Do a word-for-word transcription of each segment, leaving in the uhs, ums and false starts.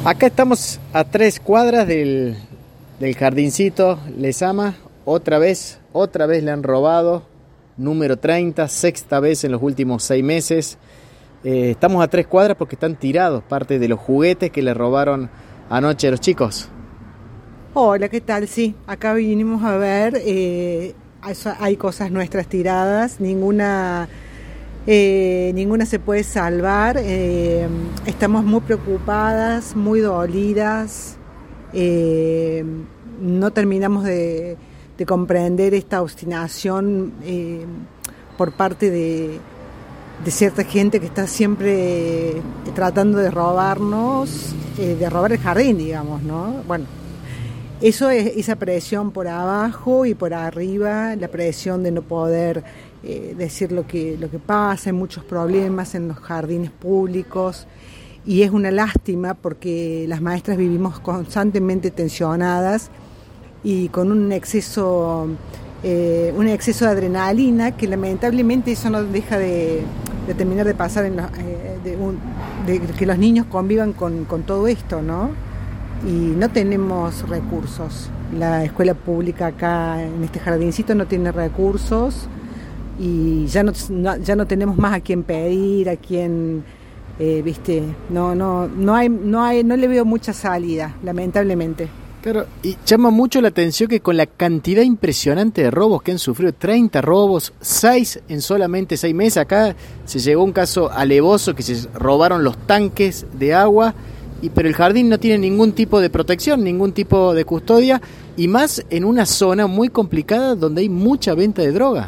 Acá estamos a tres cuadras del, del jardincito Lezama. Otra vez, otra vez le han robado. Número treinta, sexta vez en los últimos seis meses. Eh, estamos a tres cuadras porque están tirados parte de los juguetes que le robaron anoche a los chicos. Hola, ¿qué tal? Sí, acá vinimos a ver, eh, hay cosas nuestras tiradas, ninguna, eh, ninguna se puede salvar, eh, estamos muy preocupadas, muy dolidas, eh, no terminamos de, de comprender esta obstinación eh, por parte de, de cierta gente que está siempre tratando de robarnos, eh, de robar el jardín, digamos, ¿no? Bueno. Eso es esa presión por abajo y por arriba, la presión de no poder eh, decir lo que, lo que pasa, hay muchos problemas en los jardines públicos y es una lástima porque las maestras vivimos constantemente tensionadas y con un exceso, eh, un exceso de adrenalina que lamentablemente eso no deja de, de terminar de pasar, en los, eh, de, un, de que los niños convivan con, con todo esto, ¿no? Y no tenemos recursos. La escuela pública acá en este jardincito no tiene recursos y ya no, no ya no tenemos más a quién pedir, a quién, eh, viste, no no no hay no hay no le veo mucha salida, lamentablemente. Claro, y llama mucho la atención que con la cantidad impresionante de robos que han sufrido, treinta robos, seis en solamente seis meses. Acá se llegó un caso alevoso que se robaron los tanques de agua. Y, pero el jardín no tiene ningún tipo de protección, ningún tipo de custodia, y más en una zona muy complicada donde hay mucha venta de droga.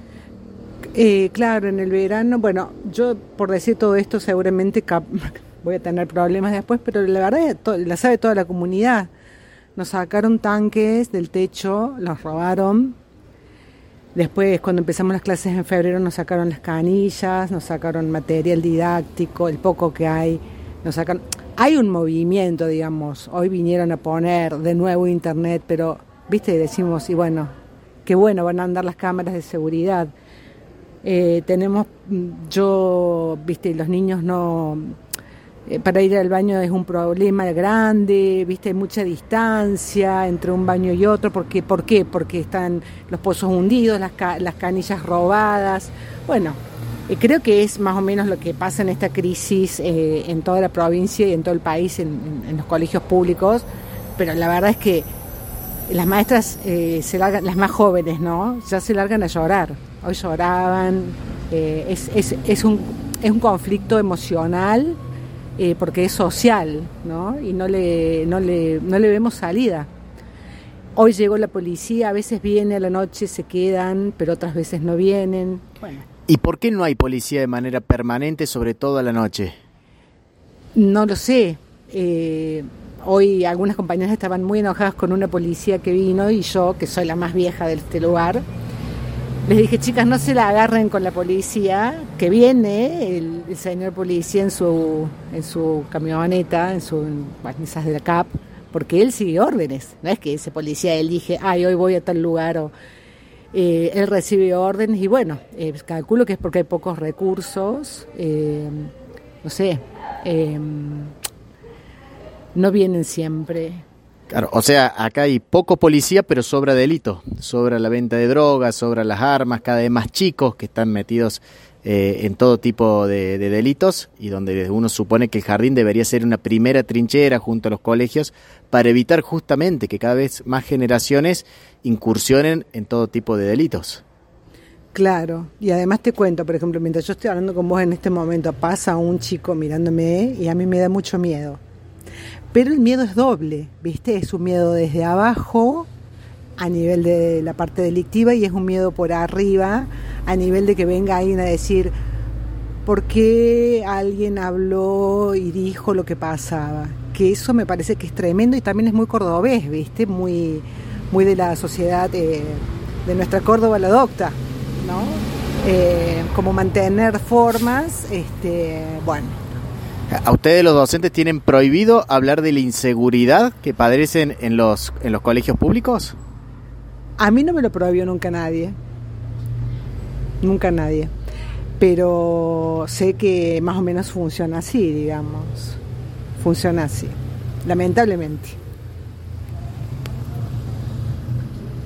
Eh, claro, en el verano, bueno, yo por decir todo esto seguramente cap- voy a tener problemas después, pero la verdad to- la sabe toda la comunidad. Nos sacaron tanques del techo, los robaron. Después, cuando empezamos las clases en febrero, nos sacaron las canillas, nos sacaron material didáctico, el poco que hay, nos sacaron... Hay un movimiento, digamos, hoy vinieron a poner de nuevo internet, pero, viste, decimos, y bueno, qué bueno, van a andar las cámaras de seguridad. Eh, tenemos, yo, viste, los niños no, eh, para ir al baño es un problema grande, viste, hay mucha distancia entre un baño y otro, porque, ¿por qué? Porque están los pozos hundidos, las, ca- las canillas robadas, bueno... Creo que es más o menos lo que pasa en esta crisis eh, en toda la provincia y en todo el país, en, en, en los colegios públicos, pero la verdad es que las maestras eh, se largan, las más jóvenes, ¿no? Ya se largan a llorar. Hoy lloraban, eh, es, es, es, un, es un conflicto emocional eh, porque es social, ¿no? Y no le, no le, no le vemos salida. Hoy llegó la policía, a veces viene a la noche, se quedan, pero otras veces no vienen. Bueno. ¿Y por qué no hay policía de manera permanente, sobre todo a la noche? No lo sé. Eh, hoy algunas compañeras estaban muy enojadas con una policía que vino y yo, que soy la más vieja de este lugar, les dije, chicas, no se la agarren con la policía, que viene el, el señor policía en su, en su camioneta, en sus esas de la C A P, porque él sigue órdenes. No es que ese policía elige, ay, hoy voy a tal lugar o... Eh, él recibe órdenes y bueno, eh, calculo que es porque hay pocos recursos, eh, no sé, eh, no vienen siempre. Claro, o sea, acá hay poco policía, pero sobra delito, sobra la venta de drogas, sobra las armas, cada vez más chicos que están metidos eh, en todo tipo de, de delitos y donde uno supone que el jardín debería ser una primera trinchera junto a los colegios para evitar justamente que cada vez más generaciones incursionen en todo tipo de delitos. Claro, y además te cuento, por ejemplo, mientras yo estoy hablando con vos en este momento, pasa un chico mirándome y a mí me da mucho miedo. Pero el miedo es doble, ¿viste? Es un miedo desde abajo, a nivel de la parte delictiva, y es un miedo por arriba, a nivel de que venga alguien a decir, ¿por qué alguien habló y dijo lo que pasaba? Que eso me parece que es tremendo y también es muy cordobés, ¿viste? Muy, muy de la sociedad, eh, de nuestra Córdoba la docta, ¿no? Eh, como mantener formas, este, bueno. ¿A ustedes los docentes tienen prohibido hablar de la inseguridad que padecen en los, en los colegios públicos? A mí no me lo prohibió nunca nadie, nunca nadie, pero sé que más o menos funciona así, digamos, funciona así. lamentablemente.